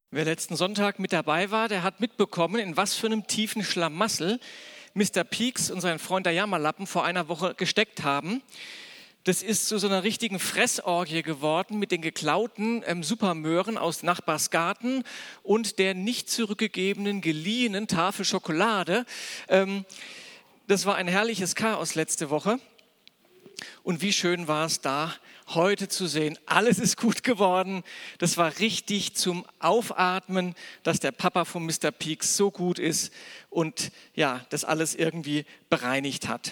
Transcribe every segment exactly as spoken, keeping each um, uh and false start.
Wer letzten Sonntag mit dabei war, der hat mitbekommen, in was für einem tiefen Schlamassel Mister Peaks und sein Freund der Jammerlappen vor einer Woche gesteckt haben. Das ist zu so einer richtigen Fressorgie geworden mit den geklauten ähm, Supermöhren aus Nachbarsgarten und der nicht zurückgegebenen, geliehenen Tafel Schokolade. Ähm, das war ein herrliches Chaos letzte Woche. Und wie schön war es da, heute zu sehen. Alles ist gut geworden. Das war richtig zum Aufatmen, dass der Papa von Mister Peaks so gut ist und ja, das alles irgendwie bereinigt hat.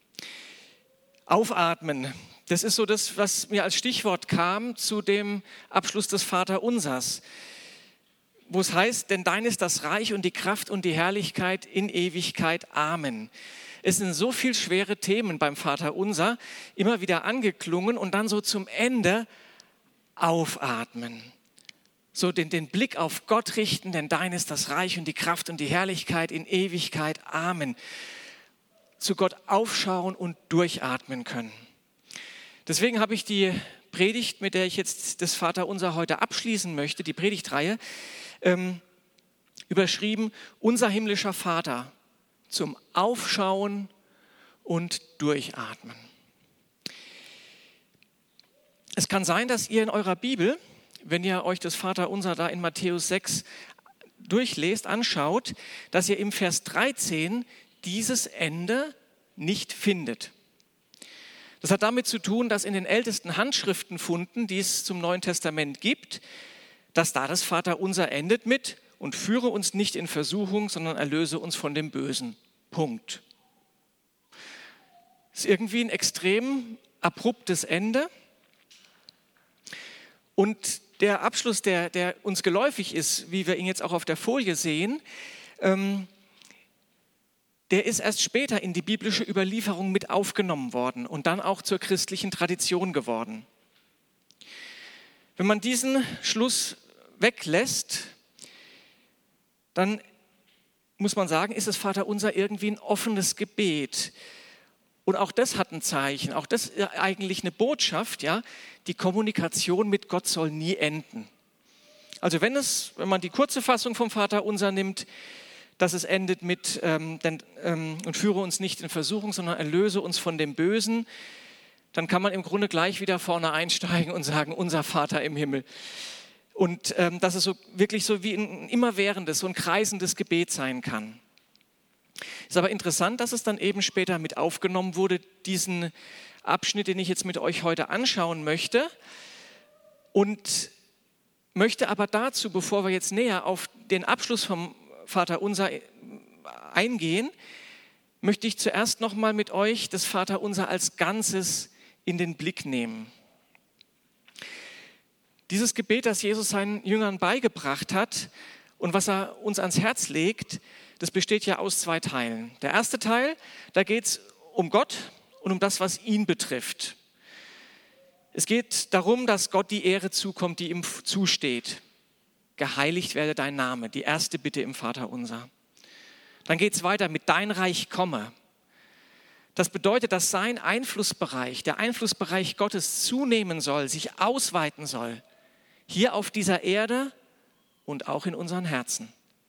Aufatmen, das ist so das, was mir als Stichwort kam zu dem Abschluss des Vaterunsers, wo es heißt, denn dein ist das Reich und die Kraft und die Herrlichkeit in Ewigkeit. Amen. Es sind so viele schwere Themen beim Vaterunser, immer wieder angeklungen und dann so zum Ende aufatmen. So den, den Blick auf Gott richten, denn dein ist das Reich und die Kraft und die Herrlichkeit in Ewigkeit. Amen. Zu Gott aufschauen und durchatmen können. Deswegen habe ich die Predigt, mit der ich jetzt das Vaterunser heute abschließen möchte, die Predigtreihe, ähm, überschrieben, unser himmlischer Vater. Zum Aufschauen und Durchatmen. Es kann sein, dass ihr in eurer Bibel, wenn ihr euch das Vaterunser da in Matthäus sechs durchlest, anschaut, dass ihr im Vers dreizehn dieses Ende nicht findet. Das hat damit zu tun, dass in den ältesten Handschriftenfunden, die es zum Neuen Testament gibt, dass da das Vaterunser endet mit und führe uns nicht in Versuchung, sondern erlöse uns von dem Bösen. Punkt. Das ist irgendwie ein extrem abruptes Ende. Und der Abschluss, der, der uns geläufig ist, wie wir ihn jetzt auch auf der Folie sehen, ähm, der ist erst später in die biblische Überlieferung mit aufgenommen worden und dann auch zur christlichen Tradition geworden. Wenn man diesen Schluss weglässt, dann muss man sagen, ist das Vaterunser irgendwie ein offenes Gebet. Und auch das hat ein Zeichen, auch das ist eigentlich eine Botschaft, ja, die Kommunikation mit Gott soll nie enden. Also wenn es, wenn man die kurze Fassung vom Vaterunser nimmt, dass es endet mit ähm, denn, ähm, und führe uns nicht in Versuchung, sondern erlöse uns von dem Bösen, dann kann man im Grunde gleich wieder vorne einsteigen und sagen, unser Vater im Himmel. Und ähm, dass es so wirklich so wie ein immerwährendes, so ein kreisendes Gebet sein kann. Ist aber interessant, dass es dann eben später mit aufgenommen wurde, diesen Abschnitt, den ich jetzt mit euch heute anschauen möchte. Und möchte aber dazu, bevor wir jetzt näher auf den Abschluss vom Vaterunser eingehen, möchte ich zuerst nochmal mit euch das Vaterunser als Ganzes in den Blick nehmen. Dieses Gebet, das Jesus seinen Jüngern beigebracht hat und was er uns ans Herz legt, das besteht ja aus zwei Teilen. Der erste Teil, da geht es um Gott und um das, was ihn betrifft. Es geht darum, dass Gott die Ehre zukommt, die ihm zusteht. Geheiligt werde dein Name, die erste Bitte im Vaterunser. Dann geht es weiter mit dein Reich komme. Das bedeutet, dass sein Einflussbereich, der Einflussbereich Gottes zunehmen soll, sich ausweiten soll. Hier auf dieser Erde und auch in unseren Herzen.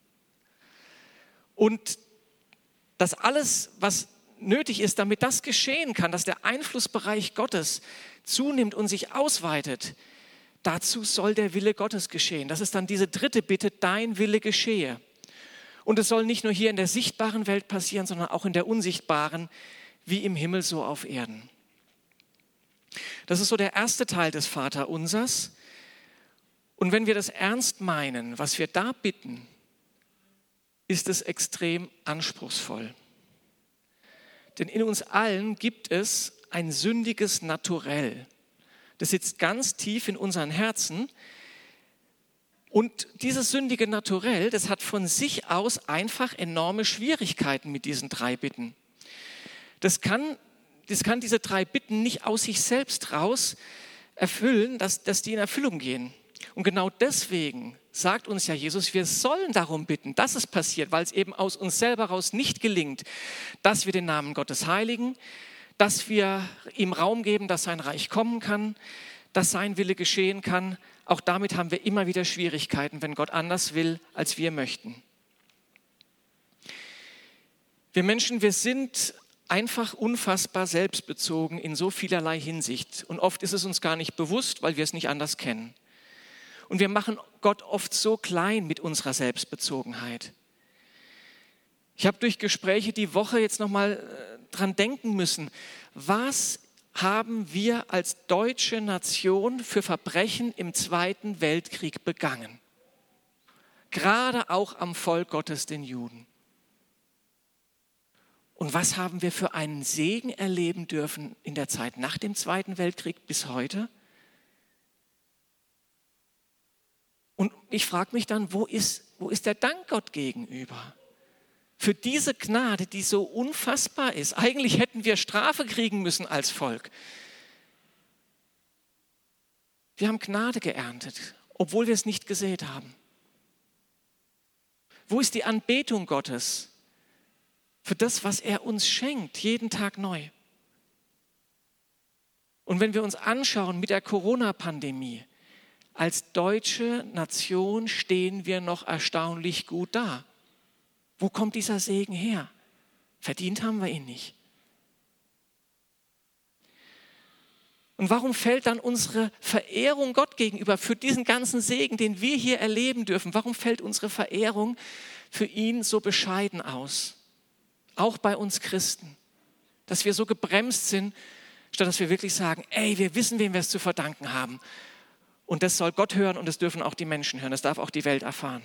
Und dass alles, was nötig ist, damit das geschehen kann, dass der Einflussbereich Gottes zunimmt und sich ausweitet, dazu soll der Wille Gottes geschehen. Das ist dann diese dritte Bitte, dein Wille geschehe. Und es soll nicht nur hier in der sichtbaren Welt passieren, sondern auch in der unsichtbaren, wie im Himmel so auf Erden. Das ist so der erste Teil des Vaterunsers. Und wenn wir das ernst meinen, was wir da bitten, ist es extrem anspruchsvoll. Denn in uns allen gibt es ein sündiges Naturell. Das sitzt ganz tief in unseren Herzen. Und dieses sündige Naturell, das hat von sich aus einfach enorme Schwierigkeiten mit diesen drei Bitten. Das kann, das kann diese drei Bitten nicht aus sich selbst raus erfüllen, dass, dass die in Erfüllung gehen. Und genau deswegen sagt uns ja Jesus, wir sollen darum bitten, dass es passiert, weil es eben aus uns selber raus nicht gelingt, dass wir den Namen Gottes heiligen, dass wir ihm Raum geben, dass sein Reich kommen kann, dass sein Wille geschehen kann. Auch damit haben wir immer wieder Schwierigkeiten, wenn Gott anders will, als wir möchten. Wir Menschen, wir sind einfach unfassbar selbstbezogen in so vielerlei Hinsicht. Und oft ist es uns gar nicht bewusst, weil wir es nicht anders kennen. Und wir machen Gott oft so klein mit unserer Selbstbezogenheit. Ich habe durch Gespräche die Woche jetzt nochmal dran denken müssen, was haben wir als deutsche Nation für Verbrechen im Zweiten Weltkrieg begangen? Gerade auch am Volk Gottes, den Juden. Und was haben wir für einen Segen erleben dürfen in der Zeit nach dem Zweiten Weltkrieg bis heute? Und ich frage mich dann, wo ist, wo ist der Dank Gott gegenüber? Für diese Gnade, die so unfassbar ist. Eigentlich hätten wir Strafe kriegen müssen als Volk. Wir haben Gnade geerntet, obwohl wir es nicht gesät haben. Wo ist die Anbetung Gottes für das, was er uns schenkt, jeden Tag neu? Und wenn wir uns anschauen mit der Corona-Pandemie, als deutsche Nation stehen wir noch erstaunlich gut da. Wo kommt dieser Segen her? Verdient haben wir ihn nicht. Und warum fällt dann unsere Verehrung Gott gegenüber für diesen ganzen Segen, den wir hier erleben dürfen, warum fällt unsere Verehrung für ihn so bescheiden aus? Auch bei uns Christen. Dass wir so gebremst sind, statt dass wir wirklich sagen, ey, wir wissen, wem wir es zu verdanken haben. Und das soll Gott hören und das dürfen auch die Menschen hören. Das darf auch die Welt erfahren.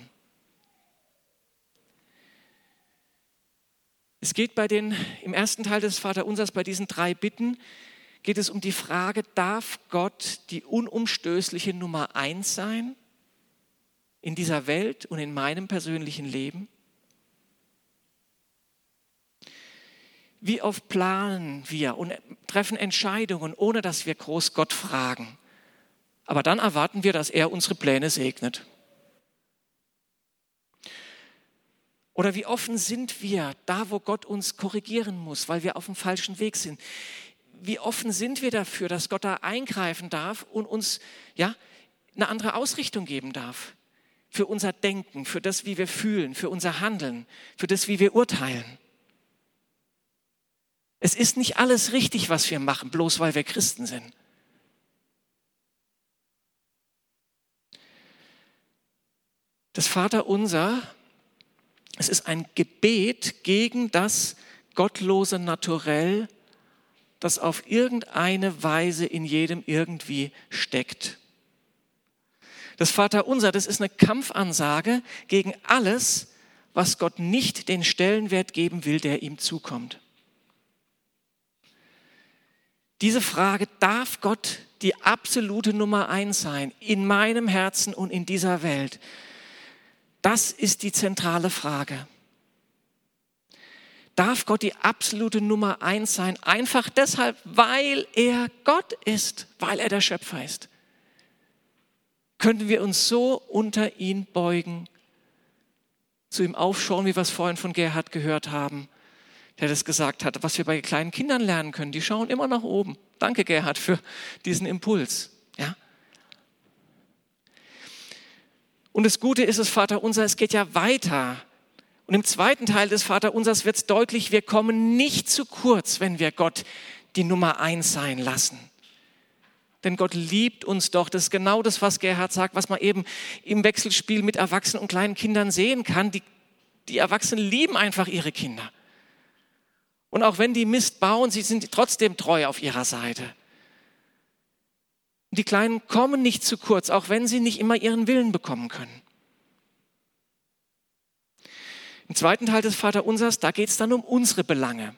Es geht bei den, im ersten Teil des Vaterunsers, bei diesen drei Bitten, geht es um die Frage, darf Gott die unumstößliche Nummer eins sein in dieser Welt und in meinem persönlichen Leben? Wie oft planen wir und treffen Entscheidungen, ohne dass wir groß Gott fragen? Aber dann erwarten wir, dass er unsere Pläne segnet. Oder wie offen sind wir da, wo Gott uns korrigieren muss, weil wir auf dem falschen Weg sind? Wie offen sind wir dafür, dass Gott da eingreifen darf und uns ja, eine andere Ausrichtung geben darf? Für unser Denken, für das, wie wir fühlen, für unser Handeln, für das, wie wir urteilen. Es ist nicht alles richtig, was wir machen, bloß weil wir Christen sind. Das Vaterunser, es ist ein Gebet gegen das gottlose Naturell, das auf irgendeine Weise in jedem irgendwie steckt. Das Vaterunser, das ist eine Kampfansage gegen alles, was Gott nicht den Stellenwert geben will, der ihm zukommt. Diese Frage, darf Gott die absolute Nummer eins sein in meinem Herzen und in dieser Welt? Das ist die zentrale Frage. Darf Gott die absolute Nummer eins sein, einfach deshalb, weil er Gott ist, weil er der Schöpfer ist? Könnten wir uns so unter ihn beugen, zu ihm aufschauen, wie wir es vorhin von Gerhard gehört haben, der das gesagt hat, was wir bei kleinen Kindern lernen können. Die schauen immer nach oben. Danke, Gerhard, für diesen Impuls. Ja? Und das Gute ist, das Vaterunser, es geht ja weiter. Und im zweiten Teil des Vaterunsers wird es deutlich, wir kommen nicht zu kurz, wenn wir Gott die Nummer eins sein lassen. Denn Gott liebt uns doch. Das ist genau das, was Gerhard sagt, was man eben im Wechselspiel mit Erwachsenen und kleinen Kindern sehen kann. Die, die Erwachsenen lieben einfach ihre Kinder. Und auch wenn die Mist bauen, sie sind trotzdem treu auf ihrer Seite. Die Kleinen kommen nicht zu kurz, auch wenn sie nicht immer ihren Willen bekommen können. Im zweiten Teil des Vaterunsers, da geht es dann um unsere Belange.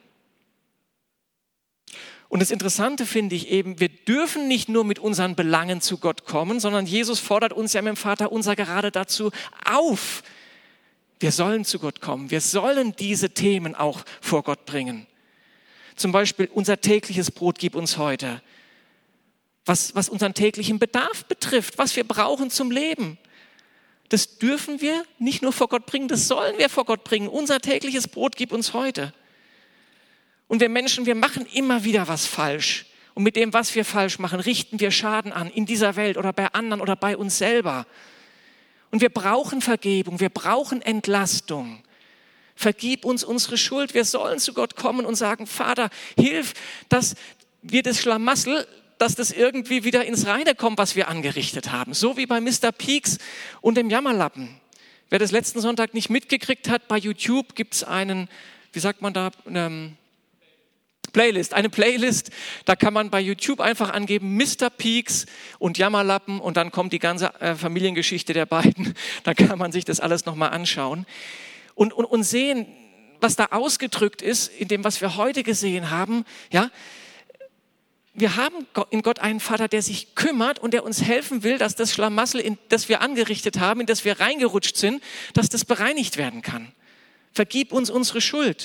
Und das Interessante finde ich eben, wir dürfen nicht nur mit unseren Belangen zu Gott kommen, sondern Jesus fordert uns ja mit dem Vaterunser gerade dazu auf. Wir sollen zu Gott kommen, wir sollen diese Themen auch vor Gott bringen. Zum Beispiel unser tägliches Brot gib uns heute. Was, was unseren täglichen Bedarf betrifft, was wir brauchen zum Leben. Das dürfen wir nicht nur vor Gott bringen, das sollen wir vor Gott bringen. Unser tägliches Brot gib uns heute. Und wir Menschen, wir machen immer wieder was falsch Und mit dem, was wir falsch machen, richten wir Schaden an in dieser Welt oder bei anderen oder bei uns selber. Und wir brauchen Vergebung, wir brauchen Entlastung. Vergib uns unsere Schuld. Wir sollen zu Gott kommen und sagen, Vater, hilf, dass wir das Schlamassel, dass das irgendwie wieder ins Reine kommt, was wir angerichtet haben. So wie bei Mister Peaks und dem Jammerlappen. Wer das letzten Sonntag nicht mitgekriegt hat, bei YouTube gibt es einen, wie sagt man da, eine Playlist, eine Playlist, da kann man bei YouTube einfach angeben, Mister Peaks und Jammerlappen und dann kommt die ganze äh, Familiengeschichte der beiden. Da kann man sich das alles nochmal anschauen und, und, und sehen, was da ausgedrückt ist in dem, was wir heute gesehen haben. Ja, wir haben in Gott einen Vater, der sich kümmert und der uns helfen will, dass das Schlamassel, in das wir angerichtet haben, in das wir reingerutscht sind, dass das bereinigt werden kann. Vergib uns unsere Schuld.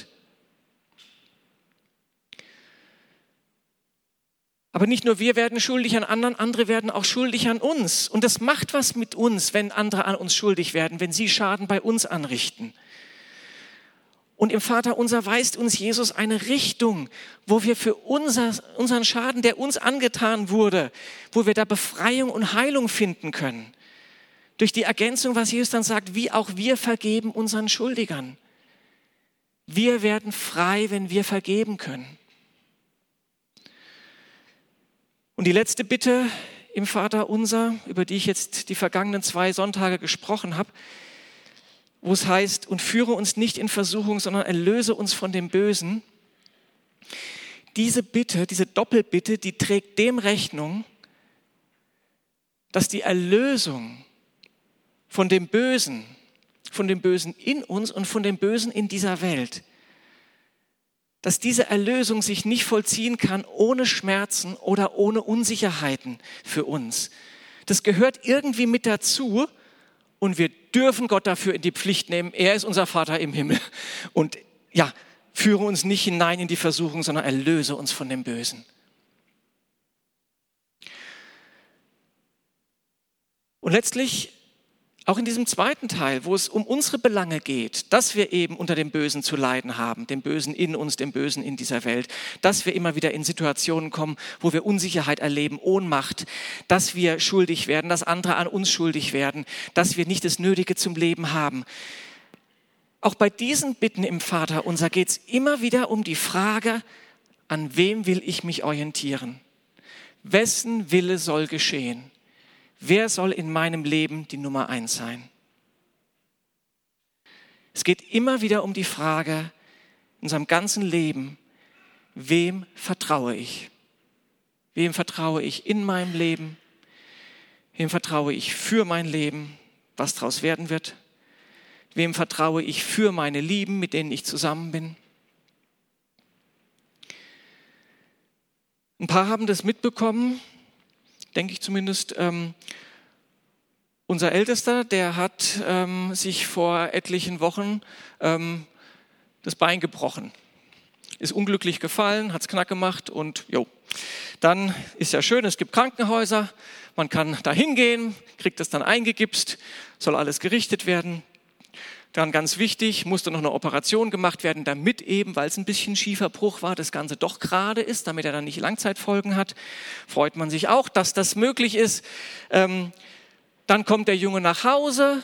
Aber nicht nur wir werden schuldig an anderen, andere werden auch schuldig an uns. Und das macht was mit uns, wenn andere an uns schuldig werden, wenn sie Schaden bei uns anrichten. Und im Vaterunser weist uns Jesus eine Richtung, wo wir für unser, unseren Schaden, der uns angetan wurde, wo wir da Befreiung und Heilung finden können. Durch die Ergänzung, was Jesus dann sagt, wie auch wir vergeben unseren Schuldigern. Wir werden frei, wenn wir vergeben können. Und die letzte Bitte im Vaterunser, über die ich jetzt die vergangenen zwei Sonntage gesprochen habe, wo es heißt, und führe uns nicht in Versuchung, sondern erlöse uns von dem Bösen. Diese Bitte, diese Doppelbitte, die trägt dem Rechnung, dass die Erlösung von dem Bösen, von dem Bösen in uns und von dem Bösen in dieser Welt, dass diese Erlösung sich nicht vollziehen kann ohne Schmerzen oder ohne Unsicherheiten für uns. Das gehört irgendwie mit dazu. Und wir dürfen Gott dafür in die Pflicht nehmen. Er ist unser Vater im Himmel. Und ja, führe uns nicht hinein in die Versuchung, sondern erlöse uns von dem Bösen. Und letztlich, auch in diesem zweiten Teil, wo es um unsere Belange geht, dass wir eben unter dem Bösen zu leiden haben, dem Bösen in uns, dem Bösen in dieser Welt, dass wir immer wieder in Situationen kommen, wo wir Unsicherheit erleben, Ohnmacht, dass wir schuldig werden, dass andere an uns schuldig werden, dass wir nicht das Nötige zum Leben haben. Auch bei diesen Bitten im Vaterunser geht es immer wieder um die Frage, an wem will ich mich orientieren? Wessen Wille soll geschehen? Wer soll in meinem Leben die Nummer eins sein? Es geht immer wieder um die Frage in unserem ganzen Leben, wem vertraue ich? Wem vertraue ich in meinem Leben? Wem vertraue ich für mein Leben, was daraus werden wird? Wem vertraue ich für meine Lieben, mit denen ich zusammen bin? Ein paar haben das mitbekommen, denke ich zumindest. Ähm, unser Ältester, der hat ähm, sich vor etlichen Wochen ähm, das Bein gebrochen. Ist unglücklich gefallen, hat es knack gemacht und jo. Dann ist ja schön, es gibt Krankenhäuser, man kann da hingehen, kriegt das dann eingegipst, soll alles gerichtet werden. Dann ganz wichtig, musste noch eine Operation gemacht werden, damit eben, weil es ein bisschen schiefer Bruch war, das Ganze doch gerade ist, damit er dann nicht Langzeitfolgen hat. Freut man sich auch, dass das möglich ist. Ähm, dann kommt der Junge nach Hause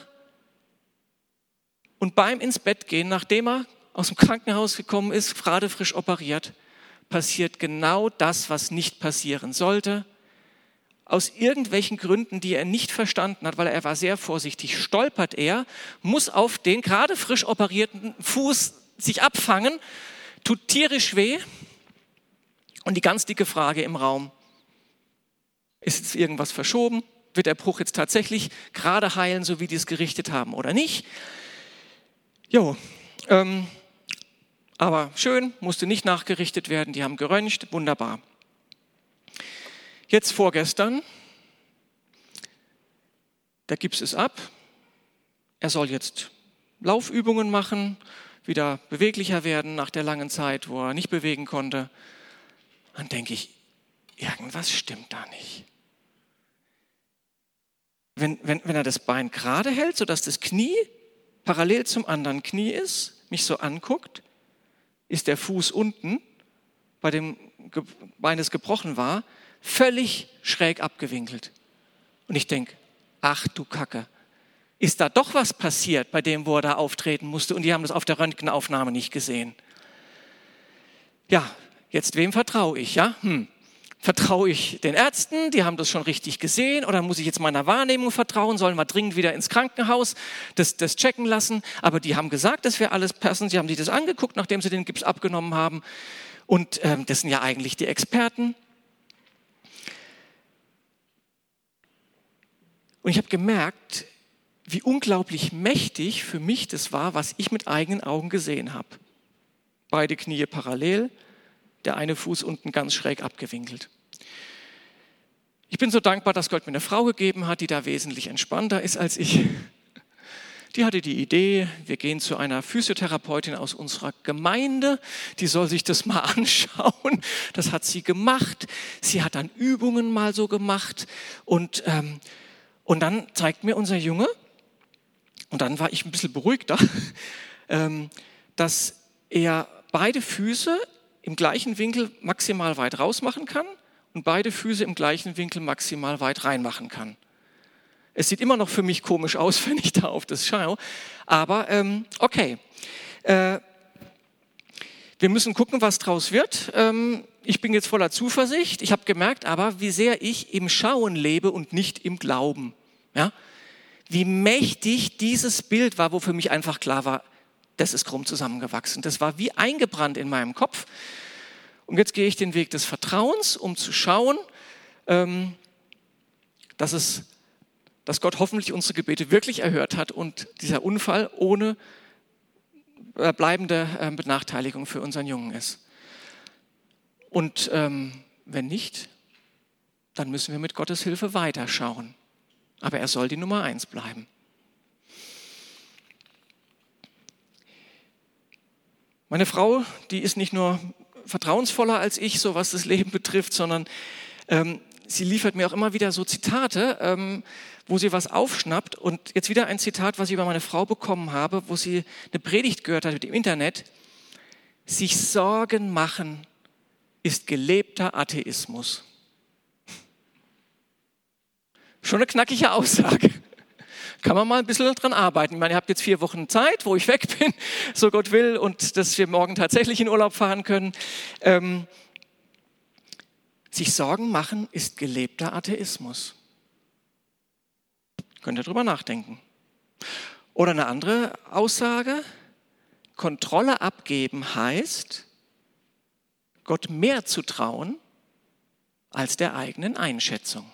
und beim ins Bett gehen, nachdem er aus dem Krankenhaus gekommen ist, gerade frisch operiert, passiert genau das, was nicht passieren sollte. Aus irgendwelchen Gründen, die er nicht verstanden hat, weil er war sehr vorsichtig, stolpert er, muss auf den gerade frisch operierten Fuß sich abfangen, tut tierisch weh. Und die ganz dicke Frage im Raum, ist jetzt irgendwas verschoben? Wird der Bruch jetzt tatsächlich gerade heilen, so wie die es gerichtet haben oder nicht? Jo, ähm, aber schön, musste nicht nachgerichtet werden, die haben geröntgt, wunderbar. Jetzt vorgestern, der Gips ist ab, er soll jetzt Laufübungen machen, wieder beweglicher werden nach der langen Zeit, wo er nicht bewegen konnte. Dann denke ich, irgendwas stimmt da nicht. Wenn, wenn, wenn er das Bein gerade hält, sodass das Knie parallel zum anderen Knie ist, mich so anguckt, ist der Fuß unten, bei dem Bein, das gebrochen war, völlig schräg abgewinkelt. Und ich denke, ach du Kacke, ist da doch was passiert bei dem, wo er da auftreten musste und die haben das auf der Röntgenaufnahme nicht gesehen. Ja, jetzt wem vertraue ich, ja? Hm. Vertraue ich den Ärzten, die haben das schon richtig gesehen, oder muss ich jetzt meiner Wahrnehmung vertrauen, sollen wir dringend wieder ins Krankenhaus das, das checken lassen, aber die haben gesagt, das wäre alles passend, sie haben sich das angeguckt, nachdem sie den Gips abgenommen haben und ähm, das sind ja eigentlich die Experten. Und ich habe gemerkt, wie unglaublich mächtig für mich das war, was ich mit eigenen Augen gesehen habe. Beide Knie parallel, der eine Fuß unten ganz schräg abgewinkelt. Ich bin so dankbar, dass Gott mir eine Frau gegeben hat, die da wesentlich entspannter ist als ich. Die hatte die Idee, wir gehen zu einer Physiotherapeutin aus unserer Gemeinde, die soll sich das mal anschauen. Das hat sie gemacht. Sie hat dann Übungen mal so gemacht und, ähm, und dann zeigt mir unser Junge, und dann war ich ein bisschen beruhigter, ähm, dass er beide Füße im gleichen Winkel maximal weit raus machen kann und beide Füße im gleichen Winkel maximal weit rein machen kann. Es sieht immer noch für mich komisch aus, wenn ich da auf das schaue, aber ähm, okay. Äh, wir müssen gucken, was draus wird. Ähm, ich bin jetzt voller Zuversicht. Ich habe gemerkt aber, wie sehr ich im Schauen lebe und nicht im Glauben. Ja? Wie mächtig dieses Bild war, wo für mich einfach klar war, das ist krumm zusammengewachsen. Das war wie eingebrannt in meinem Kopf. Und jetzt gehe ich den Weg des Vertrauens, um zu schauen, ähm, dass, es, dass Gott hoffentlich unsere Gebete wirklich erhört hat und dieser Unfall ohne äh, bleibende äh, Benachteiligung für unseren Jungen ist. Und ähm, wenn nicht, dann müssen wir mit Gottes Hilfe weiterschauen. Aber er soll die Nummer eins bleiben. Meine Frau, die ist nicht nur vertrauensvoller als ich, so was das Leben betrifft, sondern ähm, sie liefert mir auch immer wieder so Zitate, ähm, wo sie was aufschnappt. Und jetzt wieder ein Zitat, was ich über meine Frau bekommen habe, wo sie eine Predigt gehört hat im Internet. Sich Sorgen machen ist gelebter Atheismus. Schon eine knackige Aussage. Kann man mal ein bisschen dran arbeiten. Ich meine, ihr habt jetzt vier Wochen Zeit, wo ich weg bin, so Gott will, und dass wir morgen tatsächlich in Urlaub fahren können. Ähm, sich Sorgen machen ist gelebter Atheismus. Könnt ihr drüber nachdenken. Oder eine andere Aussage. Kontrolle abgeben heißt, Gott mehr zu trauen als der eigenen Einschätzung.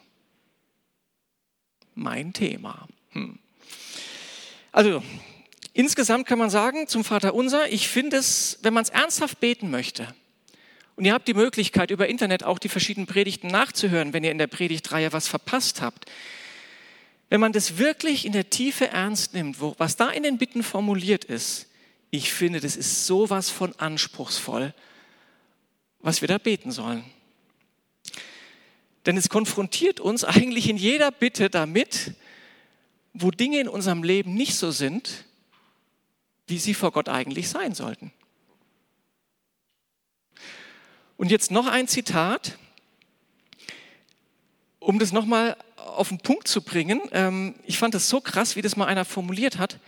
Mein Thema. Hm. Also, insgesamt kann man sagen, zum Vaterunser, ich finde es, wenn man es ernsthaft beten möchte, und ihr habt die Möglichkeit, über Internet auch die verschiedenen Predigten nachzuhören, wenn ihr in der Predigtreihe was verpasst habt. Wenn man das wirklich in der Tiefe ernst nimmt, wo, was da in den Bitten formuliert ist, ich finde, das ist sowas von anspruchsvoll, was wir da beten sollen. Denn es konfrontiert uns eigentlich in jeder Bitte damit, wo Dinge in unserem Leben nicht so sind, wie sie vor Gott eigentlich sein sollten. Und jetzt noch ein Zitat, um das nochmal auf den Punkt zu bringen. Ich fand das so krass, wie das mal einer formuliert hat.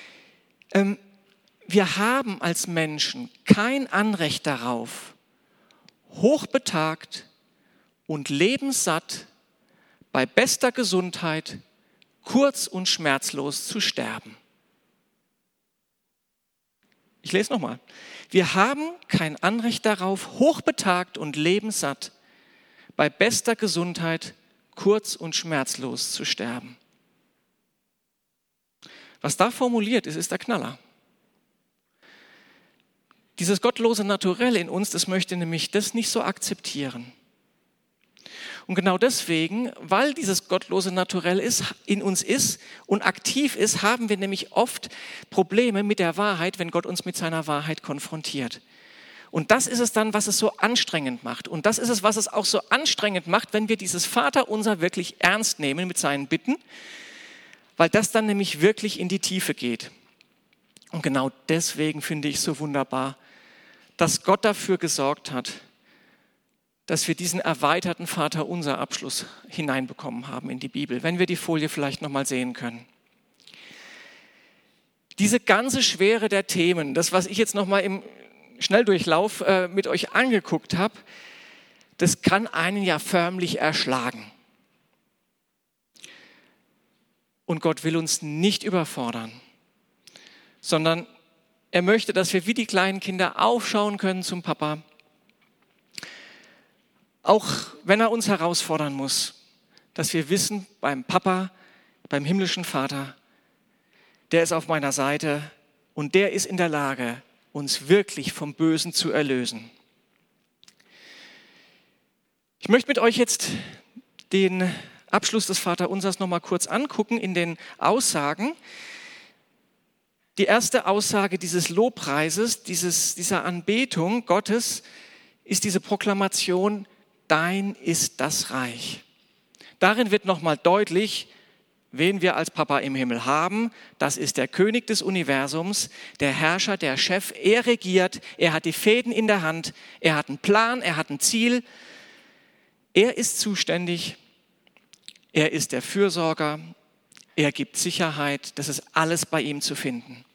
Wir haben als Menschen kein Anrecht darauf, hochbetagt und lebenssatt bei bester Gesundheit kurz und schmerzlos zu sterben. Ich lese nochmal. Wir haben kein Anrecht darauf, hochbetagt und lebenssatt bei bester Gesundheit kurz und schmerzlos zu sterben. Was da formuliert ist, ist der Knaller. Dieses gottlose Naturell in uns, das möchte nämlich das nicht so akzeptieren. Und genau deswegen, weil dieses gottlose Naturell ist, in uns ist und aktiv ist, haben wir nämlich oft Probleme mit der Wahrheit, wenn Gott uns mit seiner Wahrheit konfrontiert. Und das ist es dann, was es so anstrengend macht. Und das ist es, was es auch so anstrengend macht, wenn wir dieses Vaterunser wirklich ernst nehmen mit seinen Bitten, weil das dann nämlich wirklich in die Tiefe geht. Und genau deswegen finde ich es so wunderbar, dass Gott dafür gesorgt hat, dass wir diesen erweiterten Vaterunser Abschluss hineinbekommen haben in die Bibel, wenn wir die Folie vielleicht nochmal sehen können. Diese ganze Schwere der Themen, das, was ich jetzt nochmal im Schnelldurchlauf äh, mit euch angeguckt habe, das kann einen ja förmlich erschlagen. Und Gott will uns nicht überfordern, sondern er möchte, dass wir wie die kleinen Kinder aufschauen können zum Papa, auch wenn er uns herausfordern muss, dass wir wissen, beim Papa, beim himmlischen Vater, der ist auf meiner Seite und der ist in der Lage, uns wirklich vom Bösen zu erlösen. Ich möchte mit euch jetzt den Abschluss des Vaterunsers noch mal kurz angucken in den Aussagen. Die erste Aussage dieses Lobpreises, dieses, dieser Anbetung Gottes, ist diese Proklamation: Dein ist das Reich. Darin wird nochmal deutlich, wen wir als Papa im Himmel haben. Das ist der König des Universums, der Herrscher, der Chef. Er regiert, er hat die Fäden in der Hand, er hat einen Plan, er hat ein Ziel. Er ist zuständig, er ist der Fürsorger, er gibt Sicherheit. Das ist alles bei ihm zu finden.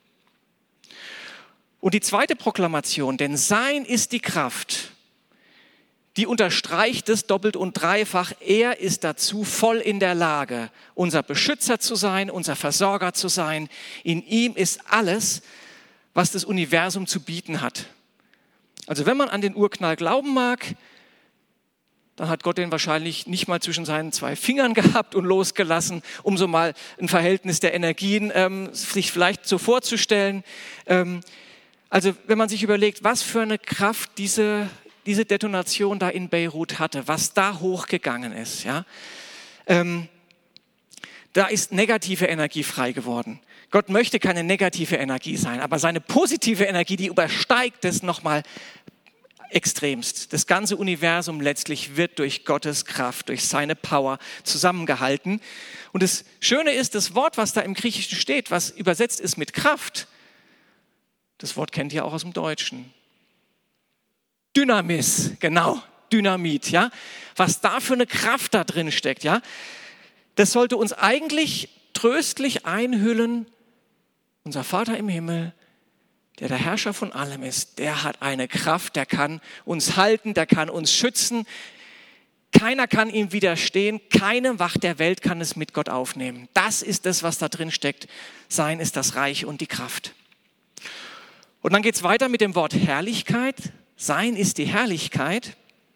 Und die zweite Proklamation, denn sein ist die Kraft, die unterstreicht es doppelt und dreifach. Er ist dazu voll in der Lage, unser Beschützer zu sein, unser Versorger zu sein. In ihm ist alles, was das Universum zu bieten hat. Also wenn man an den Urknall glauben mag, dann hat Gott den wahrscheinlich nicht mal zwischen seinen zwei Fingern gehabt und losgelassen, um so mal ein Verhältnis der Energien ähm, sich vielleicht so vorzustellen. Ähm, also wenn man sich überlegt, was für eine Kraft diese diese Detonation da in Beirut hatte, was da hochgegangen ist, ja, ähm, da ist negative Energie frei geworden. Gott möchte keine negative Energie sein, aber seine positive Energie, die übersteigt es nochmal extremst. Das ganze Universum letztlich wird durch Gottes Kraft, durch seine Power zusammengehalten. Und das Schöne ist, das Wort, was da im Griechischen steht, was übersetzt ist mit Kraft, das Wort kennt ihr auch aus dem Deutschen. Dynamis, genau, Dynamit, ja. Was da für eine Kraft da drin steckt, ja. Das sollte uns eigentlich tröstlich einhüllen. Unser Vater im Himmel, der der Herrscher von allem ist, der hat eine Kraft, der kann uns halten, der kann uns schützen. Keiner kann ihm widerstehen, keine Macht der Welt kann es mit Gott aufnehmen. Das ist das, was da drin steckt. Sein ist das Reich und die Kraft. Und dann geht es weiter mit dem Wort Herrlichkeit. Sein ist die Herrlichkeit.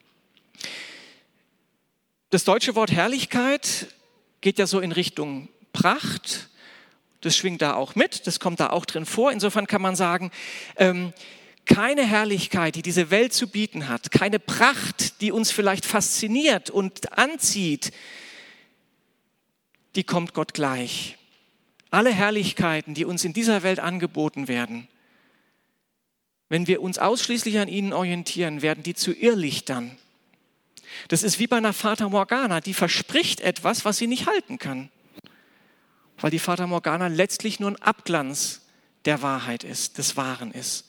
Das deutsche Wort Herrlichkeit geht ja so in Richtung Pracht. Das schwingt da auch mit, das kommt da auch drin vor. Insofern kann man sagen, ähm, keine Herrlichkeit, die diese Welt zu bieten hat, keine Pracht, die uns vielleicht fasziniert und anzieht, die kommt Gott gleich. Alle Herrlichkeiten, die uns in dieser Welt angeboten werden, wenn wir uns ausschließlich an ihnen orientieren, werden die zu Irrlichtern. Das ist wie bei einer Fata Morgana, die verspricht etwas, was sie nicht halten kann. Weil die Fata Morgana letztlich nur ein Abglanz der Wahrheit ist, des Wahren ist.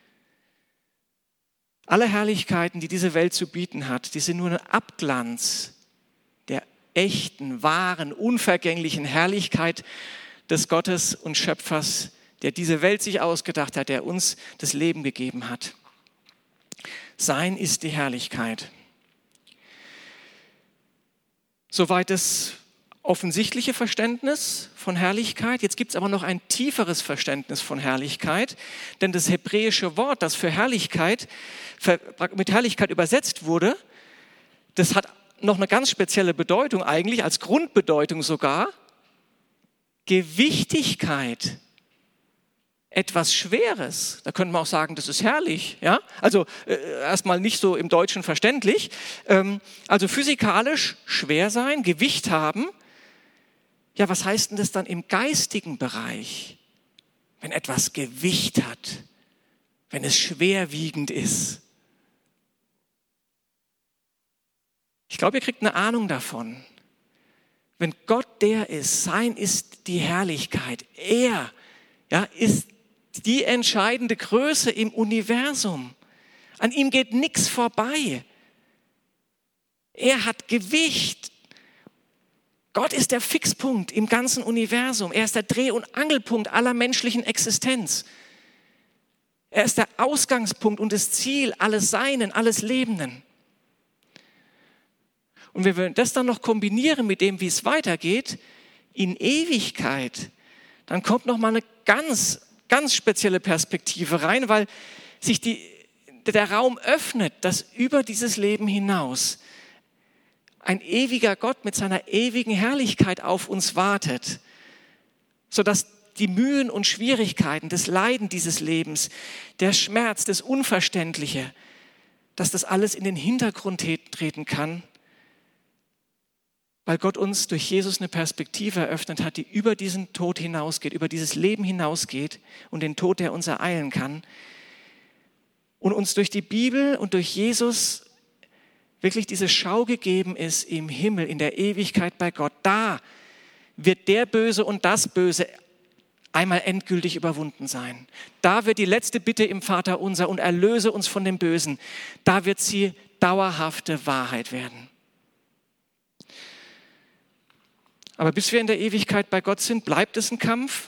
Alle Herrlichkeiten, die diese Welt zu bieten hat, die sind nur ein Abglanz der echten, wahren, unvergänglichen Herrlichkeit des Gottes und Schöpfers, der diese Welt sich ausgedacht hat, der uns das Leben gegeben hat. Sein ist die Herrlichkeit. Soweit das offensichtliche Verständnis von Herrlichkeit. Jetzt gibt es aber noch ein tieferes Verständnis von Herrlichkeit, denn das hebräische Wort, das für Herrlichkeit, mit Herrlichkeit übersetzt wurde, das hat noch eine ganz spezielle Bedeutung eigentlich, als Grundbedeutung sogar, Gewichtigkeit. Etwas Schweres. Da könnte man auch sagen, das ist herrlich. Ja? Also äh, erstmal nicht so im Deutschen verständlich. Ähm, also physikalisch schwer sein, Gewicht haben. Ja, was heißt denn das dann im geistigen Bereich? Wenn etwas Gewicht hat, wenn es schwerwiegend ist. Ich glaube, ihr kriegt eine Ahnung davon. Wenn Gott der ist, sein ist die Herrlichkeit. Er ja, ist die entscheidende Größe im Universum. An ihm geht nichts vorbei. Er hat Gewicht. Gott ist der Fixpunkt im ganzen Universum. Er ist der Dreh- und Angelpunkt aller menschlichen Existenz. Er ist der Ausgangspunkt und das Ziel alles Seinen, alles Lebenden. Und wenn wir das dann noch kombinieren mit dem, wie es weitergeht, in Ewigkeit, dann kommt noch mal eine ganz, ganz spezielle Perspektive rein, weil sich die, der Raum öffnet, dass über dieses Leben hinaus ein ewiger Gott mit seiner ewigen Herrlichkeit auf uns wartet, sodass die Mühen und Schwierigkeiten, das Leiden dieses Lebens, der Schmerz, das Unverständliche, dass das alles in den Hintergrund treten kann, weil Gott uns durch Jesus eine Perspektive eröffnet hat, die über diesen Tod hinausgeht, über dieses Leben hinausgeht und den Tod, der uns ereilen kann. Und uns durch die Bibel und durch Jesus wirklich diese Schau gegeben ist im Himmel, in der Ewigkeit bei Gott. Da wird der Böse und das Böse einmal endgültig überwunden sein. Da wird die letzte Bitte im Vaterunser und erlöse uns von dem Bösen. Da wird sie dauerhafte Wahrheit werden. Aber bis wir in der Ewigkeit bei Gott sind, bleibt es ein Kampf.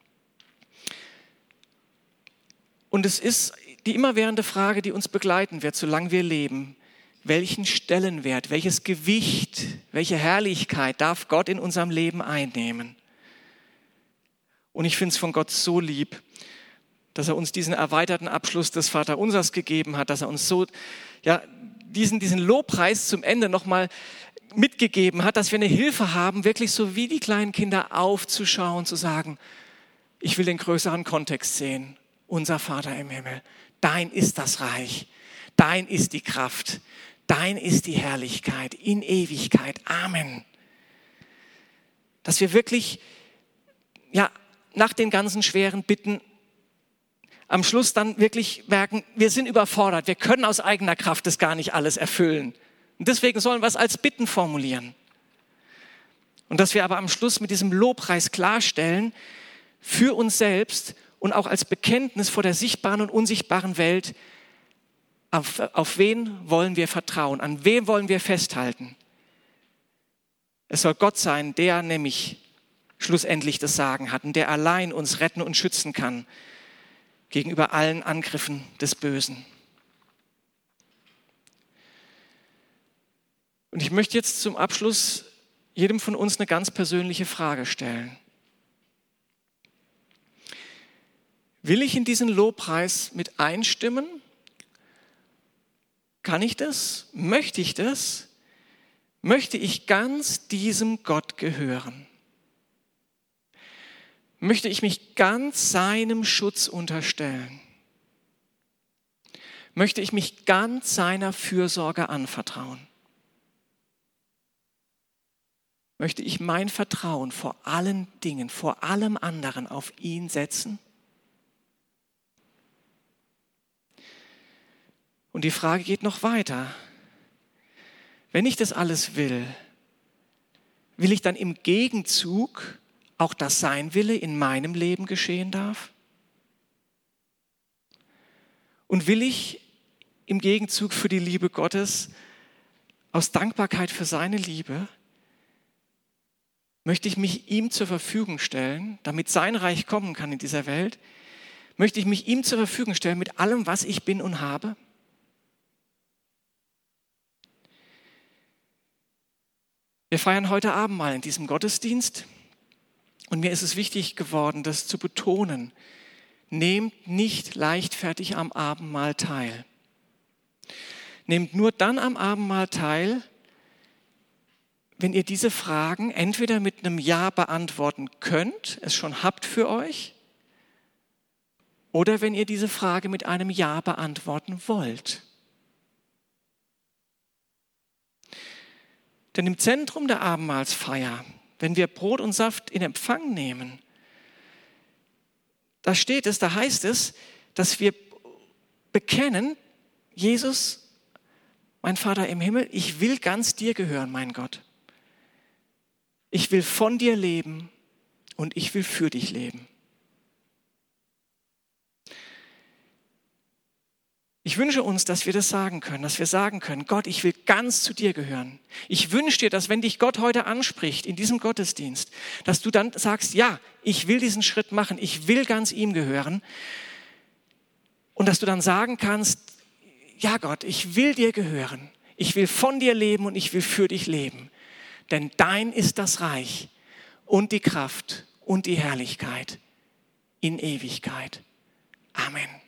Und es ist die immerwährende Frage, die uns begleiten wird, solange wir leben. Welchen Stellenwert, welches Gewicht, welche Herrlichkeit darf Gott in unserem Leben einnehmen? Und ich finde es von Gott so lieb, dass er uns diesen erweiterten Abschluss des Vaterunsers gegeben hat, dass er uns so ja, diesen, diesen Lobpreis zum Ende nochmal mitgegeben hat, dass wir eine Hilfe haben, wirklich so wie die kleinen Kinder aufzuschauen, zu sagen, ich will den größeren Kontext sehen. Unser Vater im Himmel, dein ist das Reich, dein ist die Kraft, dein ist die Herrlichkeit in Ewigkeit. Amen. Dass wir wirklich ja, nach den ganzen schweren Bitten am Schluss dann wirklich merken, wir sind überfordert, wir können aus eigener Kraft das gar nicht alles erfüllen. Und deswegen sollen wir es als Bitten formulieren. Und dass wir aber am Schluss mit diesem Lobpreis klarstellen, für uns selbst und auch als Bekenntnis vor der sichtbaren und unsichtbaren Welt, auf, auf wen wollen wir vertrauen, an wen wollen wir festhalten. Es soll Gott sein, der nämlich schlussendlich das Sagen hat und der allein uns retten und schützen kann gegenüber allen Angriffen des Bösen. Und ich möchte jetzt zum Abschluss jedem von uns eine ganz persönliche Frage stellen. Will ich in diesen Lobpreis mit einstimmen? Kann ich das? Möchte ich das? Möchte ich ganz diesem Gott gehören? Möchte ich mich ganz seinem Schutz unterstellen? Möchte ich mich ganz seiner Fürsorge anvertrauen? Möchte ich mein Vertrauen vor allen Dingen, vor allem anderen auf ihn setzen? Und die Frage geht noch weiter. Wenn ich das alles will, will ich dann im Gegenzug auch, dass sein Wille in meinem Leben geschehen darf? Und will ich im Gegenzug für die Liebe Gottes, aus Dankbarkeit für seine Liebe, möchte ich mich ihm zur Verfügung stellen, damit sein Reich kommen kann in dieser Welt, möchte ich mich ihm zur Verfügung stellen mit allem, was ich bin und habe? Wir feiern heute Abendmahl in diesem Gottesdienst und mir ist es wichtig geworden, das zu betonen. Nehmt nicht leichtfertig am Abendmahl teil. Nehmt nur dann am Abendmahl teil, wenn ihr diese Fragen entweder mit einem Ja beantworten könnt, es schon habt für euch, oder wenn ihr diese Frage mit einem Ja beantworten wollt. Denn im Zentrum der Abendmahlsfeier, wenn wir Brot und Saft in Empfang nehmen, da steht es, da heißt es, dass wir bekennen, Jesus, mein Vater im Himmel, ich will ganz dir gehören, mein Gott. Ich will von dir leben und ich will für dich leben. Ich wünsche uns, dass wir das sagen können, dass wir sagen können, Gott, ich will ganz zu dir gehören. Ich wünsche dir, dass wenn dich Gott heute anspricht in diesem Gottesdienst, dass du dann sagst, ja, ich will diesen Schritt machen, ich will ganz ihm gehören. Und dass du dann sagen kannst, ja Gott, ich will dir gehören. Ich will von dir leben und ich will für dich leben. Denn dein ist das Reich und die Kraft und die Herrlichkeit in Ewigkeit. Amen.